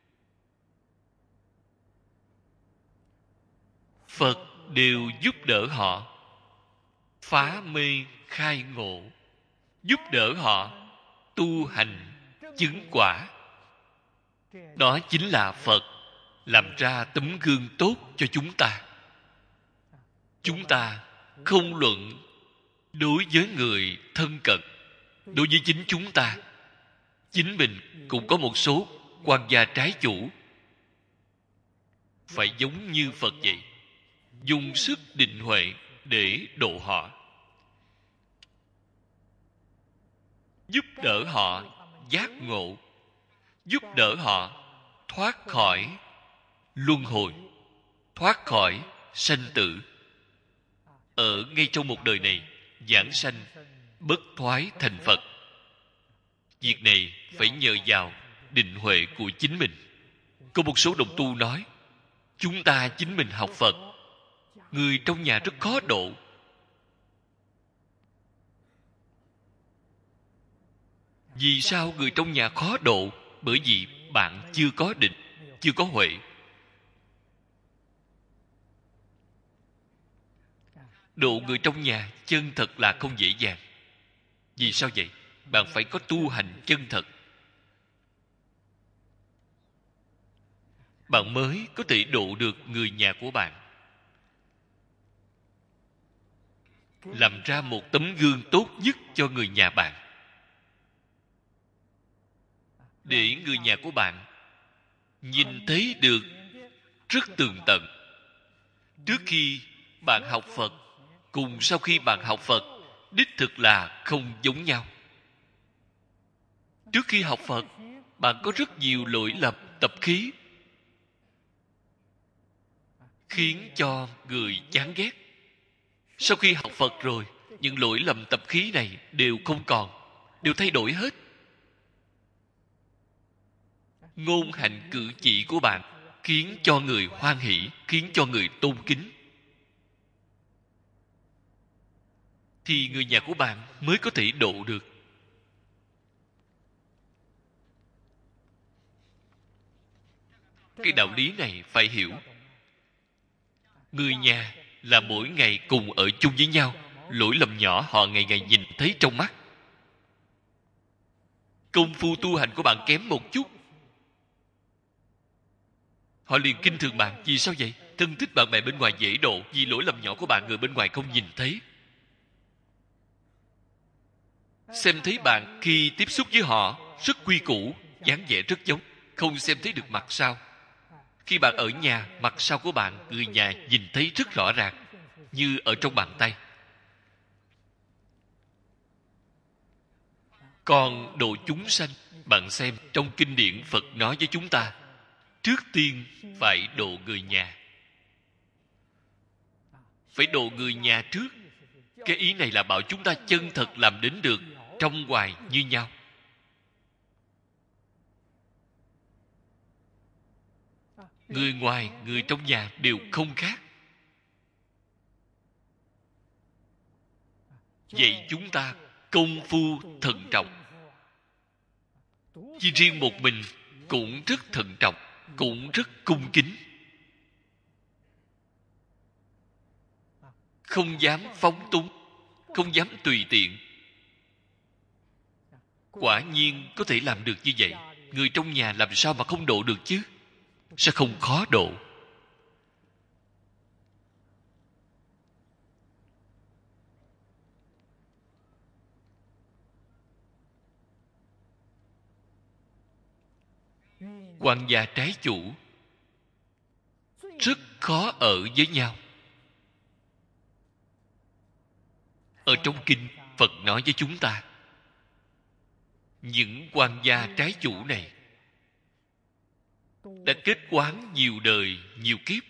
[SPEAKER 1] Phật đều giúp đỡ họ phá mê khai ngộ, giúp đỡ họ tu hành chứng quả. Đó chính là Phật làm ra tấm gương tốt cho chúng ta. Chúng ta không luận đối với người thân cận, đối với chính chúng ta, chính mình cũng có một số quan gia trái chủ, phải giống như Phật vậy, dùng sức định huệ để độ họ, giúp đỡ họ giác ngộ, giúp đỡ họ thoát khỏi luân hồi, thoát khỏi sanh tử. ở ngay trong một đời này giảng sanh bất thoái thành Phật. Việc này phải nhờ vào định huệ của chính mình. Có một số đồng tu nói, chúng ta chính mình học Phật, người trong nhà rất khó độ. Vì sao người trong nhà khó độ? Bởi vì bạn chưa có định, chưa có huệ. Độ người trong nhà chân thật là không dễ dàng. Vì sao vậy? Bạn phải có tu hành chân thật, bạn mới có thể độ được người nhà của bạn. Làm ra một tấm gương tốt nhất cho người nhà bạn, để người nhà của bạn nhìn thấy được rất tường tận. Trước khi bạn học Phật cùng sau khi bạn học Phật đích thực là không giống nhau. Trước khi học Phật, bạn có rất nhiều lỗi lầm tập khí, khiến cho người chán ghét. Sau khi học Phật rồi, những lỗi lầm tập khí này đều không còn, đều thay đổi hết. Ngôn hành cử chỉ của bạn khiến cho người hoan hỷ, khiến cho người tôn kính, thì người nhà của bạn mới có thể độ được. Cái đạo lý này phải hiểu. Người nhà là mỗi ngày cùng ở chung với nhau, lỗi lầm nhỏ họ ngày ngày nhìn thấy trong mắt. Công phu tu hành của bạn kém một chút, họ liền khinh thường bạn. Vì sao vậy? Thân thích bạn bè bên ngoài dễ độ, vì lỗi lầm nhỏ của bạn người bên ngoài không nhìn thấy. Xem thấy bạn khi tiếp xúc với họ rất quy củ, dáng vẻ rất giống, không xem thấy được mặt sau. Khi bạn ở nhà, mặt sau của bạn người nhà nhìn thấy rất rõ ràng, như ở trong bàn tay. Còn độ chúng sanh, bạn xem trong kinh điển Phật nói với chúng ta, trước tiên phải độ người nhà. Phải độ người nhà trước. Cái ý này là bảo chúng ta chân thật làm đến được trong ngoài như nhau. Người ngoài, người trong nhà đều không khác. Vậy chúng ta công phu thận trọng. Chỉ riêng một mình cũng rất thận trọng, cũng rất cung kính, không dám phóng túng, không dám tùy tiện. Quả nhiên có thể làm được như vậy. Người trong nhà làm sao mà không độ được chứ? Sẽ không khó độ. Quan gia trái chủ rất khó ở với nhau. Ở trong kinh Phật nói với chúng ta, những quan gia trái chủ này đã kết oán nhiều đời nhiều kiếp,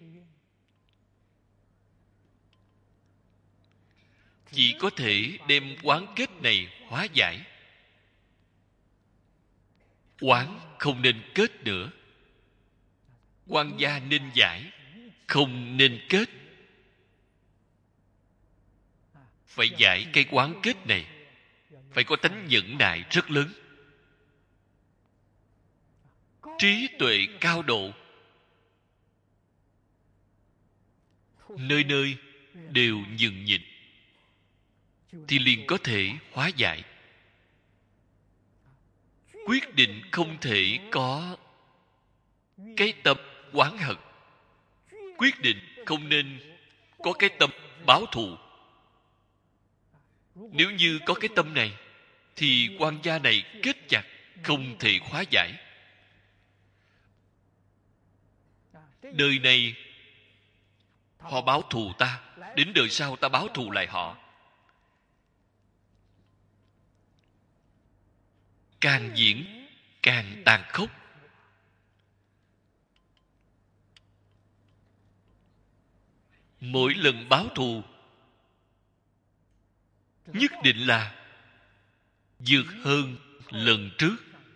[SPEAKER 1] chỉ có thể đem oán kết này hóa giải. Oán không nên kết nữa. Quan gia nên giải, không nên kết. Phải giải cái oán kết này, phải có tánh nhẫn nại rất lớn, trí tuệ cao độ, nơi nơi đều nhường nhịn, thì liền có thể hóa giải. Quyết định không thể có cái tâm oán hận. Quyết định không nên có cái tâm báo thù. Nếu như có cái tâm này, thì quan gia này kết chặt, không thể hóa giải. Đời này họ báo thù ta, đến đời sau ta báo thù lại họ. Càng diễn càng tàn khốc. Mỗi lần báo thù nhất định là vượt hơn lần trước.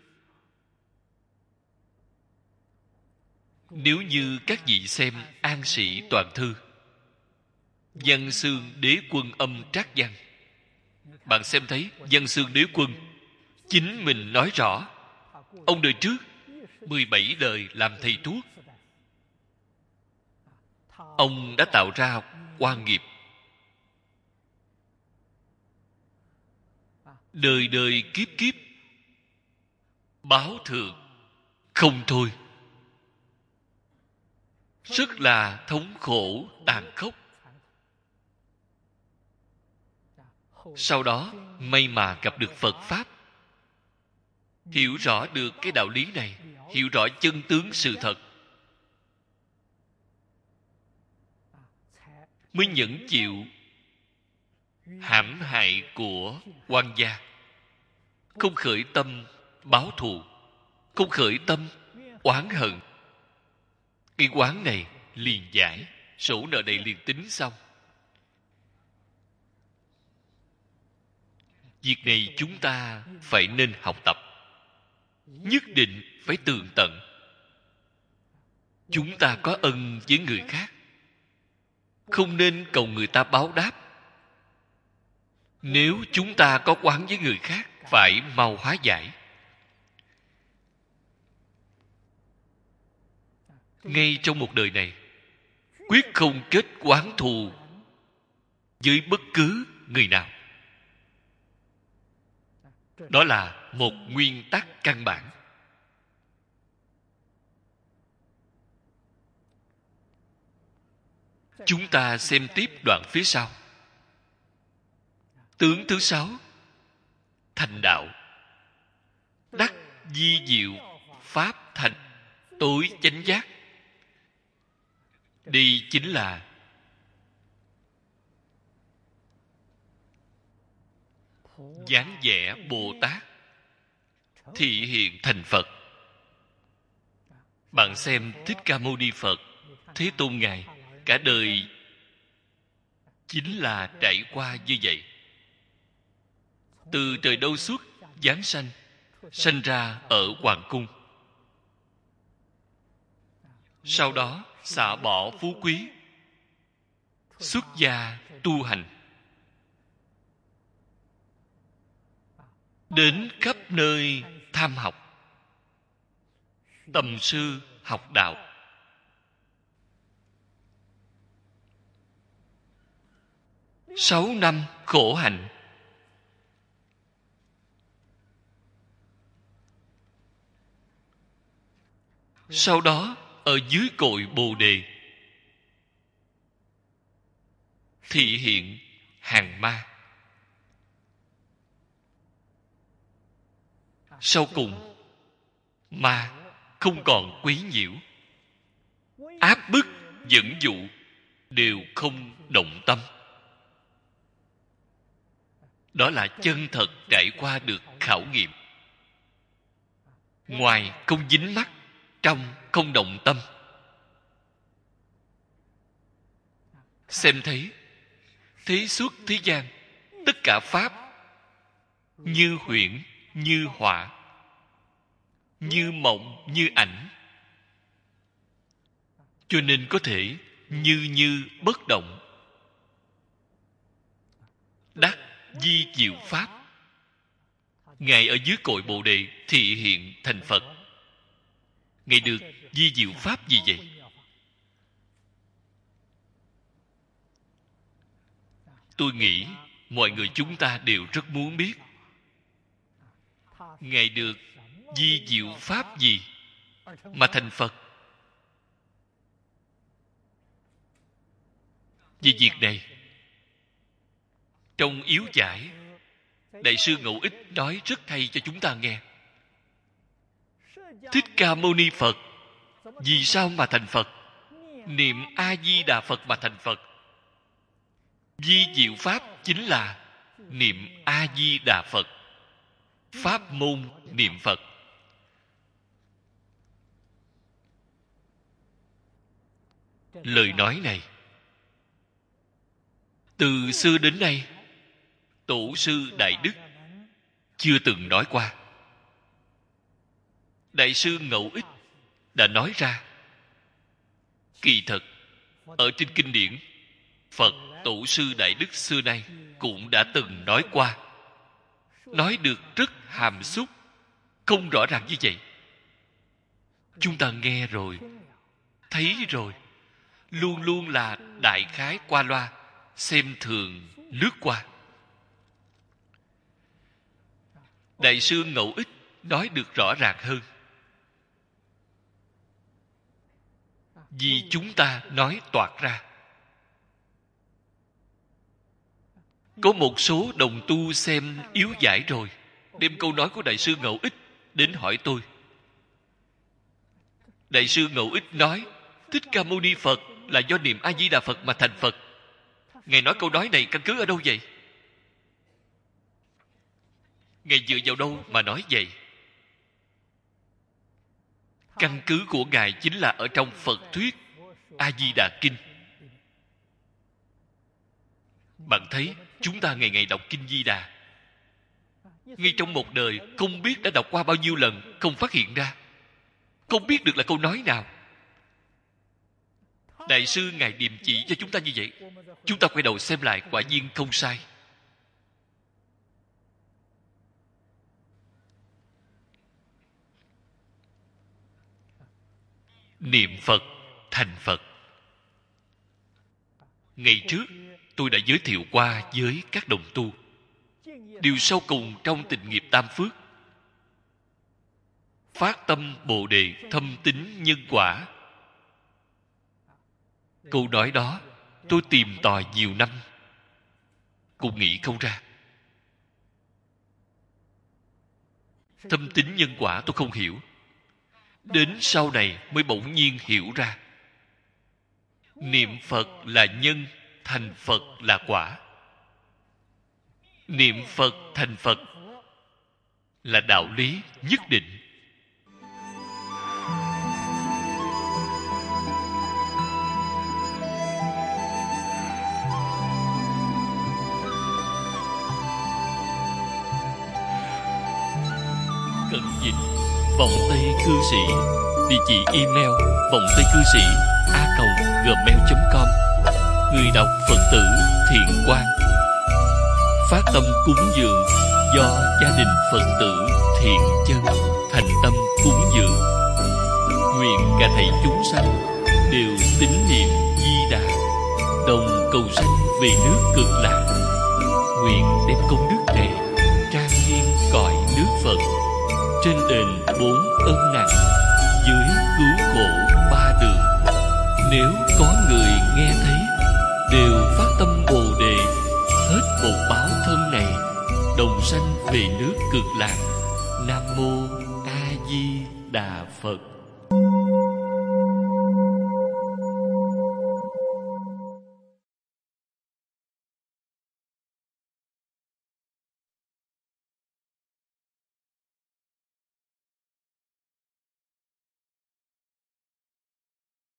[SPEAKER 1] Nếu như các vị xem An Sĩ Toàn Thư, Văn Xương Đế Quân Âm Trác Văn, bạn xem thấy Văn Xương Đế Quân chính mình nói rõ, ông đời trước 17 đời làm thầy thuốc, ông đã tạo ra oan nghiệp, đời đời kiếp kiếp báo thượng không thôi, rất là thống khổ tàn khốc. Sau đó may mà gặp được Phật Pháp, hiểu rõ được cái đạo lý này, hiểu rõ chân tướng sự thật, mới nhẫn chịu hãm hại của quan gia, không khởi tâm báo thù, không khởi tâm oán hận. Cái oán này liền giải, sổ nợ này liền tính xong. Việc này chúng ta phải nên học tập, nhất định phải tường tận. Chúng ta có ân với người khác, không nên cầu người ta báo đáp. Nếu chúng ta có oán với người khác, phải mau hóa giải. Ngay trong một đời này, quyết không kết oán thù với bất cứ người nào. Đó là một nguyên tắc căn bản. Chúng ta xem tiếp đoạn phía sau. Tướng thứ 6, thành đạo. Đắc di diệu pháp thành, tối chánh giác. Đây chính là dáng vẻ Bồ Tát thị hiện thành Phật. Bạn xem Thích Ca Mâu Ni Phật, Thế Tôn Ngài cả đời chính là trải qua như vậy. Từ trời đâu xuất, giáng sanh, sanh ra ở hoàng cung. Sau đó xả bỏ phú quý, xuất gia tu hành, đến khắp nơi tham học, tầm sư học đạo. Sáu năm khổ hạnh, sau đó ở dưới cội Bồ Đề thị hiện hàng ma. Sau cùng ma không còn quấy nhiễu, áp bức dẫn dụ đều không động tâm. Đó là chân thật trải qua được khảo nghiệm. Ngoài không dính mắc, trong không động tâm. Xem thấy thế xuất thế gian, tất cả pháp như huyễn, như họa, như mộng, như ảnh, cho nên có thể như bất động. Đắc di diệu pháp, Ngài ở dưới cội Bồ Đề thị hiện thành Phật. Ngài được di diệu pháp gì vậy? Tôi nghĩ mọi người chúng ta đều rất muốn biết Ngài được di diệu pháp gì mà thành Phật. Vì việc này, trong yếu giải, Đại sư Ngẫu Ích nói rất hay cho chúng ta nghe. Thích Ca Mâu Ni Phật vì sao mà thành Phật? Niệm A Di Đà Phật mà thành Phật. Di diệu pháp chính là niệm A Di Đà Phật, pháp môn niệm Phật. Lời nói này từ xưa đến nay tổ sư Đại Đức chưa từng nói qua. Đại sư Ngẫu Ích đã nói ra. Kỳ thật, ở trên kinh điển, Phật tổ sư Đại Đức xưa nay cũng đã từng nói qua. Nói được rất hàm xúc, không rõ ràng như vậy. Chúng ta nghe rồi, thấy rồi, luôn luôn là đại khái qua loa, xem thường, lướt qua. Đại sư Ngẫu Ích nói được rõ ràng hơn. Vì chúng ta nói toạc ra. Có một số đồng tu xem yếu giải rồi, đem câu nói của Đại sư Ngẫu Ích đến hỏi tôi. Đại sư Ngẫu Ích nói Thích Ca Mâu Ni Phật là do niệm A Di Đà Phật mà thành Phật. Ngài nói câu nói này căn cứ ở đâu vậy? Ngài dựa vào đâu mà nói vậy? Căn cứ của Ngài chính là ở trong Phật thuyết A Di Đà Kinh. Bạn thấy chúng ta ngày ngày đọc Kinh Di Đà, ngay trong một đời không biết đã đọc qua bao nhiêu lần, không phát hiện ra, không biết được là câu nói nào. Đại sư Ngài điềm chỉ cho chúng ta như vậy, chúng ta quay đầu xem lại, quả nhiên không sai. Niệm Phật thành Phật. Ngày trước tôi đã giới thiệu qua với các đồng tu điều sau cùng trong tịnh nghiệp tam phước: phát tâm Bồ Đề, thâm tín nhân quả. Câu nói đó tôi tìm tòi nhiều năm cũng nghĩ không ra. Thâm tín nhân quả tôi không hiểu, đến sau này mới bỗng nhiên hiểu ra. Niệm Phật là nhân, thành Phật là quả. Niệm Phật thành Phật là đạo lý nhất định. Cận dịch Vọng Tây Cư Sĩ. Địa chỉ email vongtaycư sĩ@gmail.com. Người đọc Phật tử Thiện Quang. Phát tâm cúng dường do gia đình Phật tử Thiện Chân thành tâm cúng dường. Nguyện cả thảy chúng sanh đều tín niệm Di Đà, đồng cầu sanh về nước Cực Lạc. Nguyện đem công đức này trang nghiêm cõi nước Phật, trên đền 4 ân nặng, dưới cứu khổ 3 đường. Nếu có người nghe thấy đều phát tâm Bồ Đề, hết một báo thân này, đồng sanh về nước Cực Lạc. Nam mô A Di Đà Phật.